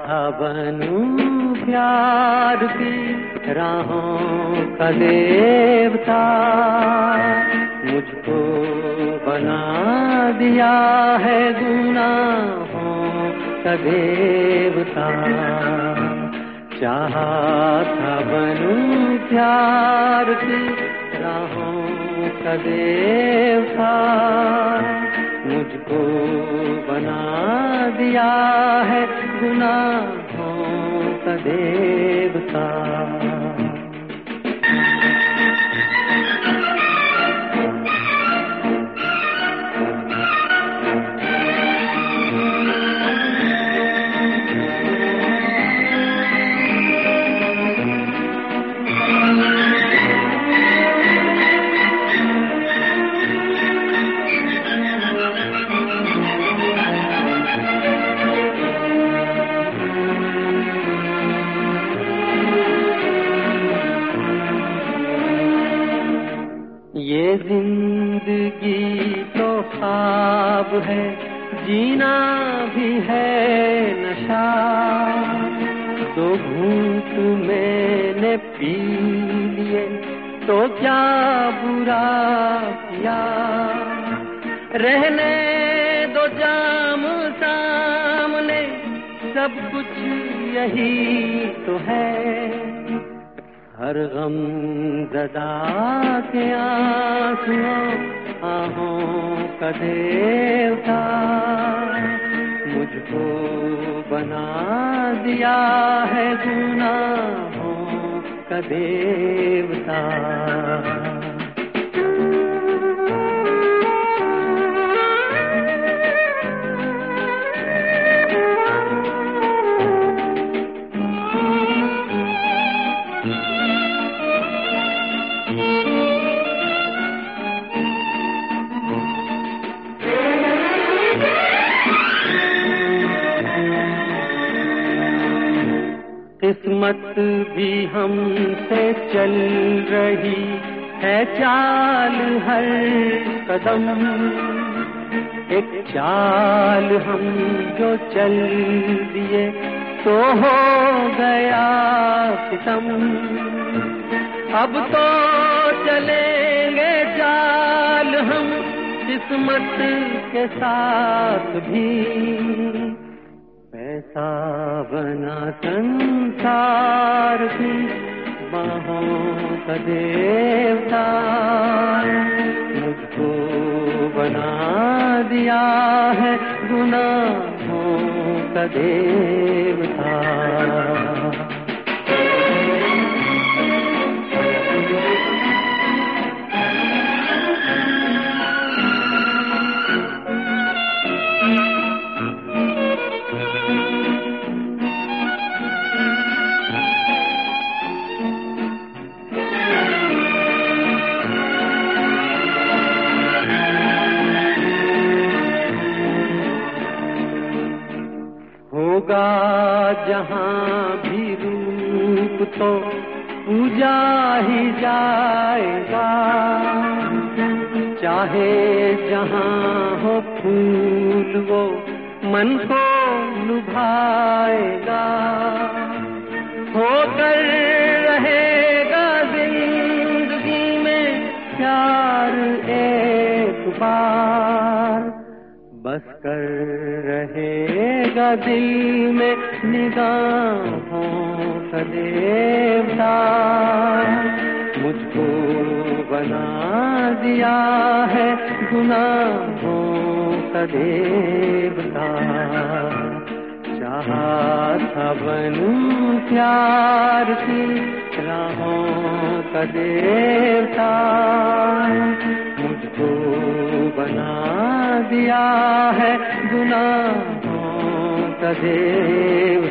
था बनूं प्यार की राहों का देवता, मुझको बना दिया है गुनाहों का देवता। चाहा था बनूं प्यार की राहों का देवता, मुझको बना दिया है गुनाहों का देवता। ये जिंदगी तो ख्वाब है, जीना भी है नशा। दो घूंट मैंने पी लिए तो क्या बुरा किया, रहने दो जाम सामने सब कुछ यही तो है। हर गम ज़दा के आंसुओं आहों का देवता, मुझको बना दिया है गुनाहों का देवता। किस्मत भी हमसे चल रही है चाल हर कदम, एक चाल हम जो चल दिए तो हो गया सितम। अब तो चलेंगे चाल हम किस्मत के साथ भी, पैसा बना संसार की बाहों का देवता, मुझको बना दिया है गुनाहों का देवता। होगा जहाँ भी रूप तो पूजा ही जाएगा, चाहे जहाँ हो फूल वो मन को लुभाएगा। होकर रहेगा जिंदगी में प्यार एक बार, बस कर रहेगा दिल में निगाहों का देवता, मुझको बना दिया है गुनाहों का देवता। चाहा था बनूं प्यार की राहों का देवता, मुझको बना दिया है गुनाहों का देवता।